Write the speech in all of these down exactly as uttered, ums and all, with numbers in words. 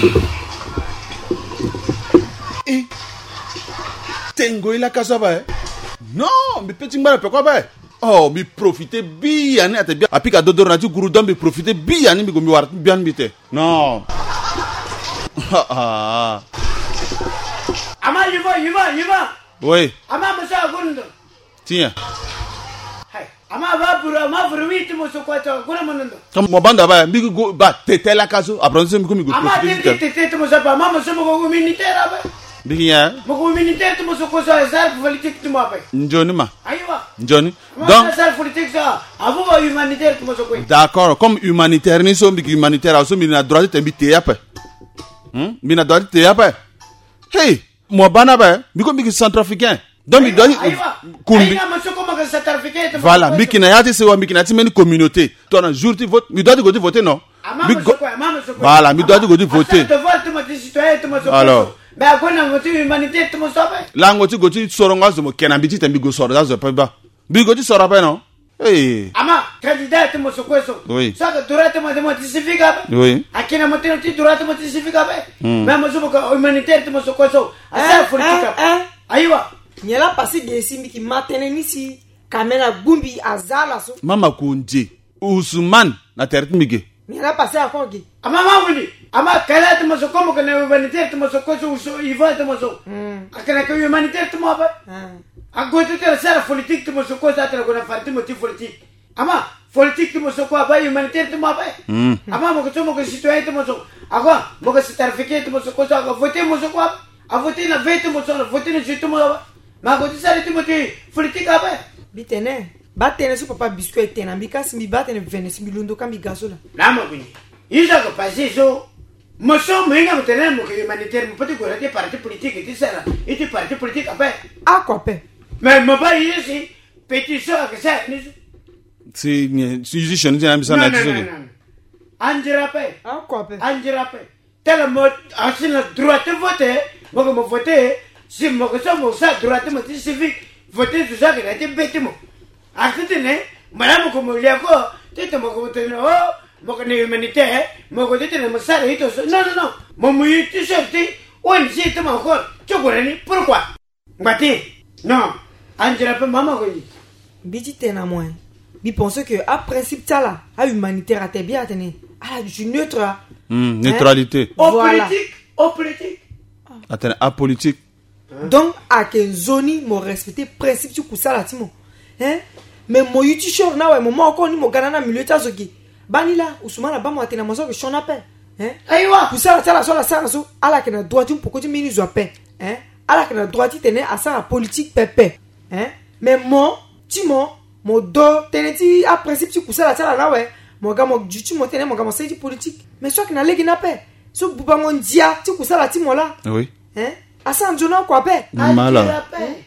Eh, Tengo il a casa ba? Non, mais petit mal pourquoi ba? Oh, mi profiter bien, ne bien. Api ka dodo na tu guru don mi profiter bien, mi go mi war bien bité. Non. Ah. Ama yiva yiva yiva. Oui. Ama masa gundo. Tiens. Hai. Ama va pour ama pour vite mo so kwata gura monondo. Comme mo banda ba mi go ba tete la kaso, après ça mi go mi go profiter. Ama tete tete mo sa ba mama so mo go militaire ba. Biginya. Mo go militaire mo so ko sa zar politique tu mo ba. Njoni ma. Aywa. Njoni. Donc zar politique ça, avo humanitaire mo so ko. D'accord, comme humanitaire ni so mi humanitaire so mi na droit te mbité ya pe. Hmm? Mi na droit te ya pe. Hey, mo bana ba mi ko mi centrafricain. Donc mi doit kumbi. Voilà, mi kina yati se wa mi kina ti meni communauté. Toi un jour tu votes, mi doit go voter non? Voilà, mi doit go voter. Alors mais à quoi n'a voté humanité tu me sauves? Là on tu go tu soronga zo mo kena biti te mi go soro za pa ba. Bi go tu soro pa non? Eh. Ama candidat tu me sauves so. Oui. Ça que droit tu me demande si figa. Oui. Akina mo tu droit tu me si figa ba. Mais mo sauve ko humanité tu me sauves so. Asa politique. Aywa. Nyela pasi gesi miki matene nisi kamera gumbi azala so. Mama kunje. Usman na terti mige. Nyela pasi akogi. Ama mawuli. Ama kala tu me sauves como que na humanité tu me sauves so iva tu me sauves. Akina ko humanité tu me ba. Agote te sera politique tu me sauves ça te ko na parti motif politique. Ama politique tu me sauves ba humanité tu me ba. Ama mo ko tu mo ko citoyen tu me sauves. Agora mo ko certificat tu me sauves ça voter mo sauves. A voter na veto mo sauves voter na tu me ba. Ma ko tsari timoti politique apa bitene batene su papa biscuit tena mbika simbi batene vene simbi lundo kambi gasola la mo bini iza ko passer so mo so menga mtene mo ke humanitaire mo pati ko rete parti politique ti sala iti parti politique apa a ko pe mais mo ba yesi pétition que ça ni si ni si je ne sais pas na tisole anjira pe a ko pe anjira pe tel mo asina droit de voter mo ko mo voter si mo ko so mo sa droit mo ti civique voter tout ça que été bête mo artite ne madame ko mo lia ko tete mo ko te no mo ko ne humanitaire mo ko tete ne mo sa rito non non non mo mo ti sorti on si te mo ko chogorani pourquoi ngati non anjira pe mama ko biti tena moi bi pense que à principe tala à humanitaire à te bien tene à du neutre hmm, neutralité au politique au politique attends à politique. Donc à que zoni mo respecter principe tu kusala timo hein mais mo yuti shor na we mo ko ni mo ganana milieu ta zoki banila usumana ba mo atena mo so que shona pe hein aywa kusala tala so la sara so ala que na droit tu poko tu mini zo pe hein ala que na droit tu tene à ça politique pepe hein mais mo timo mo do teneti à principe tu kusala tala na we mo ga mo jutu mo tene mo ga mo sei politique mais so que na legi na pe so bubango ndia tu kusala timo là Oui. Hein Asa njona kwa pe. Mala.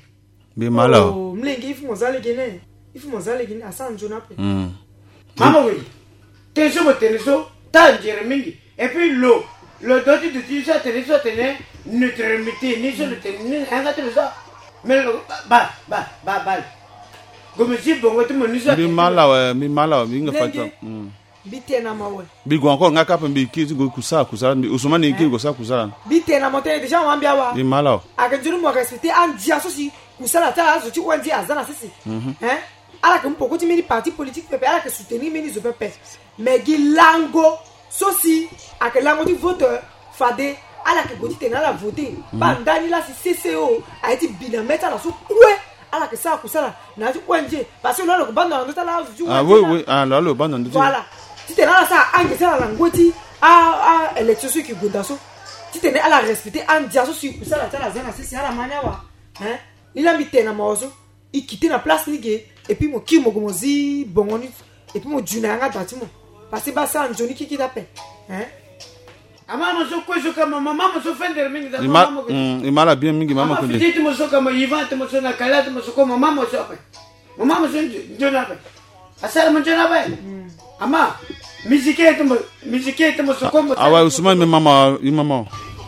Bi mala. Oh, mlengi ifu mozale gene. Ifu mozale gene asa njona pe. Hmm. Mama oui. Tenso mo tenso, tangere mingi. Et puis l'eau. Le doti de tu ça tenso tene neutralité ni sur le tene hanga te ça. Mais ba ba ba ba. Comme si bon tu mo ni ça. Bi mala we, mi mala mi nga fata. Hmm. Bitena mawe. Bi go encore nga kapa bi ki go kusa kusa mi usumani ki go sa kusa. Bitena montene déjà mwambia wa. Bi mala. Akanjuru mo respecter an dia so si kusala ta azo ti wandi azana sisi. Hein? Ala ke mpoko ti meni parti politique pepe ala ke soutenir meni zo pepe. Mais gi lango so si ake lango ti voteur fade ala ke goti tena la voter. Bandani la si C C O a été bilan mettre la so kwe. ala que ça kusala na tu kwanje parce que là le bando ndo tala ju ah oui oui ah là le bando ndo voilà si tu là ça ange ça la ngoti a a élection qui gonda so si tu à la respecter en dia so sur kusala tala zana c'est ala mania wa hein il a mis tena maoso il quitte na place nige et puis mo ki mo gomozi bongoni et puis mo juna nga datimo parce que ba ça njoni ki ki dape hein amama so kwezo kama mama so fender mingi za mama ko imala bien mingi mama ko ndi timo so kama yivante mo so na kala timo so kama mama so pa mama so njona pa asala mo njona pa ama mizike timo mizike timo so kama awa usman me mama i mama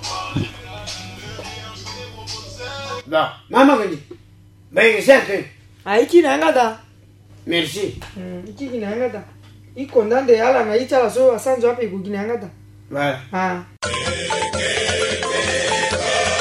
da mama ko ni bege sete aiki na ngada merci iki na ngada i kondande yala na itala so asanjo ape gugina ngada Voilà. Ah.